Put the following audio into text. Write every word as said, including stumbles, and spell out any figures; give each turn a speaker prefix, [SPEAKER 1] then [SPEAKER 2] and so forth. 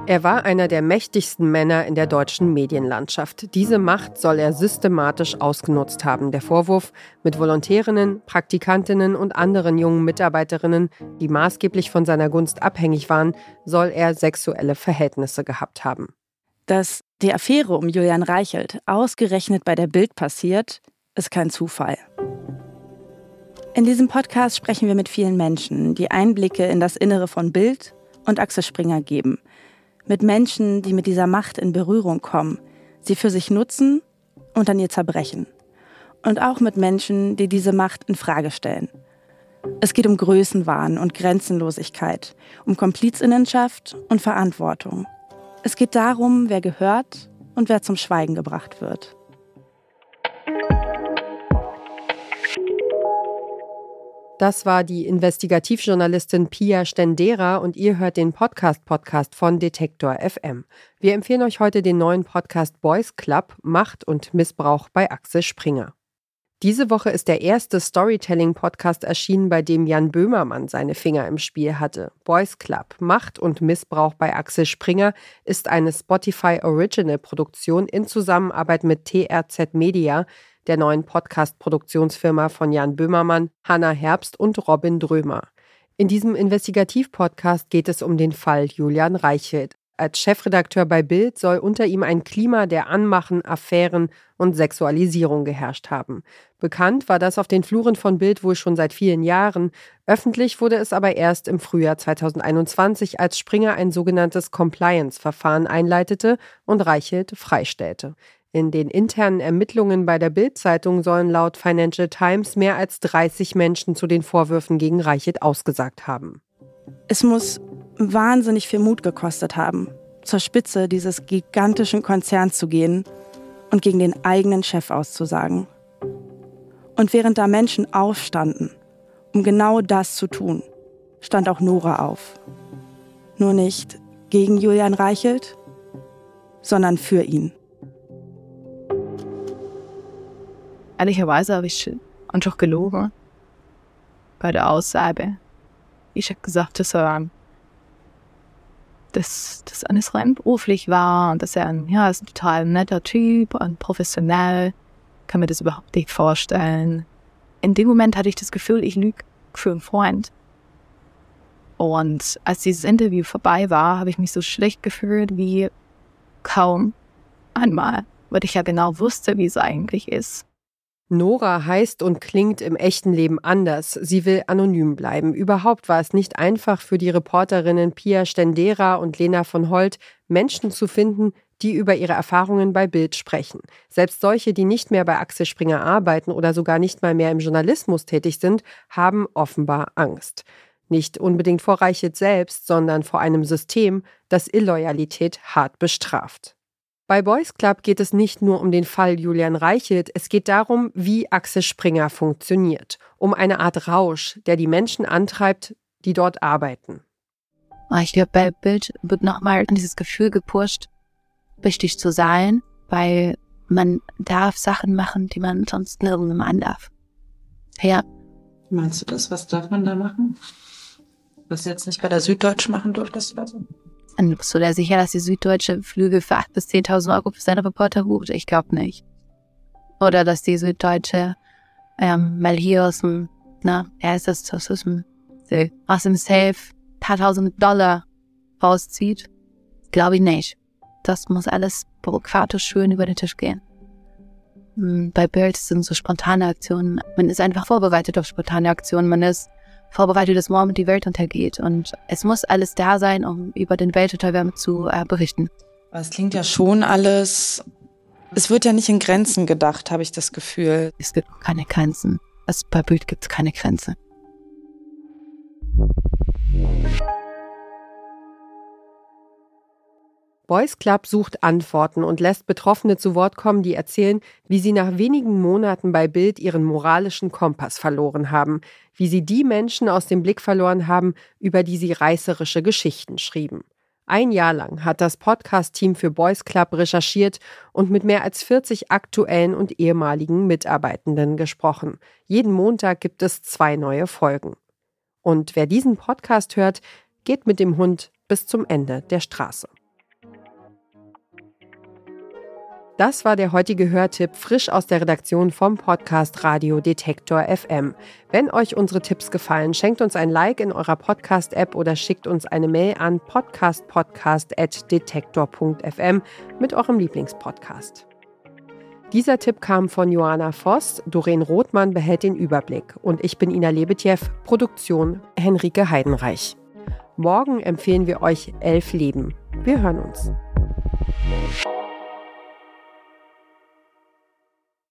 [SPEAKER 1] Er war einer der mächtigsten Männer in der deutschen Medienlandschaft. Diese Macht soll er systematisch ausgenutzt haben. Der Vorwurf: mit Volontärinnen, Praktikantinnen und anderen jungen Mitarbeiterinnen, die maßgeblich von seiner Gunst abhängig waren, soll er sexuelle Verhältnisse gehabt haben.
[SPEAKER 2] Dass die Affäre um Julian Reichelt ausgerechnet bei der Bild passiert, ist kein Zufall. In diesem Podcast sprechen wir mit vielen Menschen, die Einblicke in das Innere von Bild und Axel Springer geben. Mit Menschen, die mit dieser Macht in Berührung kommen, sie für sich nutzen und dann ihr zerbrechen. Und auch mit Menschen, die diese Macht in Frage stellen. Es geht um Größenwahn und Grenzenlosigkeit, um Komplizinnenschaft und Verantwortung. Es geht darum, wer gehört und wer zum Schweigen gebracht wird.
[SPEAKER 1] Das war die Investigativjournalistin Pia Stendera und ihr hört den Podcast-Podcast von Detektor F M. Wir empfehlen euch heute den neuen Podcast Boys Club, Macht und Missbrauch bei Axel Springer. Diese Woche ist der erste Storytelling-Podcast erschienen, bei dem Jan Böhmermann seine Finger im Spiel hatte. Boys Club, Macht und Missbrauch bei Axel Springer ist eine Spotify-Original-Produktion in Zusammenarbeit mit T R Z Media, der neuen Podcast-Produktionsfirma von Jan Böhmermann, Hannah Herbst und Robin Drömer. In diesem Investigativ-Podcast geht es um den Fall Julian Reichelt. Als Chefredakteur bei Bild soll unter ihm ein Klima der Anmachen, Affären und Sexualisierung geherrscht haben. Bekannt war das auf den Fluren von Bild wohl schon seit vielen Jahren. Öffentlich wurde es aber erst im Frühjahr zweitausendeinundzwanzig, als Springer ein sogenanntes Compliance-Verfahren einleitete und Reichelt freistellte. In den internen Ermittlungen bei der Bild-Zeitung sollen laut Financial Times mehr als dreißig Menschen zu den Vorwürfen gegen Reichelt ausgesagt haben.
[SPEAKER 2] Es muss wahnsinnig viel Mut gekostet haben, zur Spitze dieses gigantischen Konzerns zu gehen und gegen den eigenen Chef auszusagen. Und während da Menschen aufstanden, um genau das zu tun, stand auch Nora auf. Nur nicht gegen Julian Reichelt, sondern für ihn.
[SPEAKER 3] Ehrlicherweise habe ich einfach gelogen bei der Aussage. Ich habe gesagt, dass er dass das alles rein beruflich war und dass er ein, ja, ist ein total netter Typ und professionell. Kann mir das überhaupt nicht vorstellen. In dem Moment hatte ich das Gefühl, ich lüge für einen Freund. Und als dieses Interview vorbei war, habe ich mich so schlecht gefühlt wie kaum einmal, weil ich ja genau wusste, wie es eigentlich ist.
[SPEAKER 1] Nora heißt und klingt im echten Leben anders. Sie will anonym bleiben. Überhaupt war es nicht einfach für die Reporterinnen Pia Stendera und Lena von Holt, Menschen zu finden, die über ihre Erfahrungen bei Bild sprechen. Selbst solche, die nicht mehr bei Axel Springer arbeiten oder sogar nicht mal mehr im Journalismus tätig sind, haben offenbar Angst. Nicht unbedingt vor Reichelt selbst, sondern vor einem System, das Illoyalität hart bestraft. Bei Boys Club geht es nicht nur um den Fall Julian Reichelt, es geht darum, wie Axel Springer funktioniert. Um eine Art Rausch, der die Menschen antreibt, die dort arbeiten.
[SPEAKER 3] Ich glaube, bei Bild wird nochmal dieses Gefühl gepusht, wichtig zu sein, weil man darf Sachen machen, die man sonst nirgendwo machen darf. Ja.
[SPEAKER 4] Meinst du das? Was darf man da machen? Was du jetzt nicht bei der Süddeutschen machen durftest oder so?
[SPEAKER 3] Und bist du da sicher, dass die Süddeutsche Flüge für achttausend bis zehntausend Euro für seine Reporter bucht? Ich glaube nicht. Oder dass die Süddeutsche ähm, mal hier aus dem, na, er ist das, aus dem, aus dem Safe ein paar tausend Dollar rauszieht? Glaube ich nicht. Das muss alles bürokratisch schön über den Tisch gehen. Bei Bild sind so spontane Aktionen. Man ist einfach vorbereitet auf spontane Aktionen. Man ist vorbereitet, dass morgen die Welt untergeht. Und es muss alles da sein, um über den Weltuntergang zu äh, berichten.
[SPEAKER 4] Es klingt ja schon alles, es wird ja nicht in Grenzen gedacht, habe ich das Gefühl.
[SPEAKER 3] Es gibt keine Grenzen. Also bei Bild gibt es keine Grenze.
[SPEAKER 1] Boys Club sucht Antworten und lässt Betroffene zu Wort kommen, die erzählen, wie sie nach wenigen Monaten bei Bild ihren moralischen Kompass verloren haben, wie sie die Menschen aus dem Blick verloren haben, über die sie reißerische Geschichten schrieben. Ein Jahr lang hat das Podcast-Team für Boys Club recherchiert und mit mehr als vierzig aktuellen und ehemaligen Mitarbeitenden gesprochen. Jeden Montag gibt es zwei neue Folgen. Und wer diesen Podcast hört, geht mit dem Hund bis zum Ende der Straße. Das war der heutige Hörtipp, frisch aus der Redaktion vom Podcast Radio Detektor F M. Wenn euch unsere Tipps gefallen, schenkt uns ein Like in eurer Podcast-App oder schickt uns eine Mail an podcastpodcast at detektor punkt f m mit eurem Lieblingspodcast. Dieser Tipp kam von Joanna Voss, Doreen Rothmann behält den Überblick und ich bin Ina Lebetjew, Produktion Henrike Heidenreich. Morgen empfehlen wir euch Elf Leben. Wir hören uns.